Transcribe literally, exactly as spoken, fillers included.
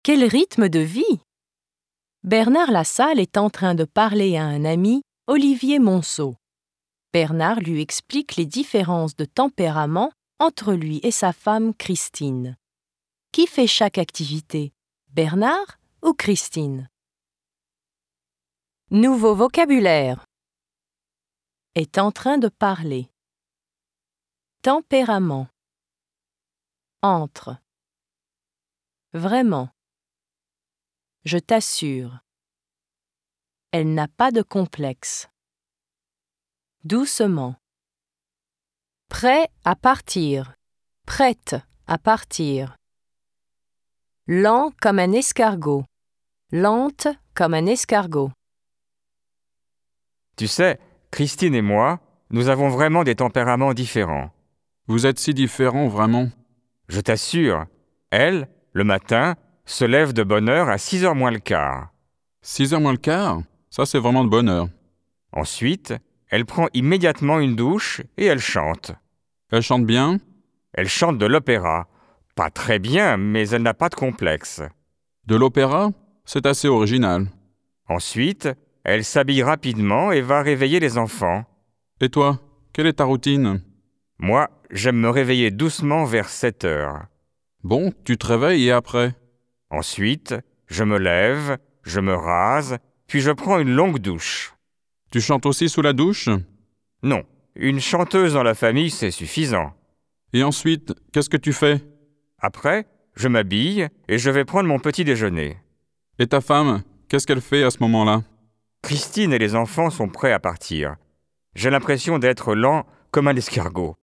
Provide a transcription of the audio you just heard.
Quel rythme de vie! Bernard Lassalle est en train de parler à un ami, Olivier Monceau. Bernard lui explique les différences de tempérament entre lui et sa femme Christine. Qui fait chaque activité, Bernard ou Christine? Nouveau vocabulaire. Est en train de parler. Tempérament. Entre. Vraiment. Je t'assure. Elle n'a pas de complexe. Doucement. Prêt à partir. Prête à partir. Lent comme un escargot. Lente comme un escargot. Tu sais, Christine et moi, nous avons vraiment des tempéraments différents. Vous êtes si différents, vraiment. Je t'assure, elle, le matin, se lève de bonne heure à six heures moins le quart. six heures moins le quart? Ça, c'est vraiment de bonne heure. Ensuite, elle prend immédiatement une douche et elle chante. Elle chante bien? Elle chante de l'opéra. Pas très bien, mais elle n'a pas de complexe. De l'opéra? C'est assez original. Ensuite, elle s'habille rapidement et va réveiller les enfants. Et toi, quelle est ta routine? Moi, j'aime me réveiller doucement vers sept heures. Bon, tu te réveilles et après? Ensuite, je me lève, je me rase, puis je prends une longue douche. Tu chantes aussi sous la douche? Non, une chanteuse dans la famille, c'est suffisant. Et ensuite, qu'est-ce que tu fais? Après, je m'habille et je vais prendre mon petit déjeuner. Et ta femme, qu'est-ce qu'elle fait à ce moment-là? Christine et les enfants sont prêts à partir. J'ai l'impression d'être lent comme un escargot.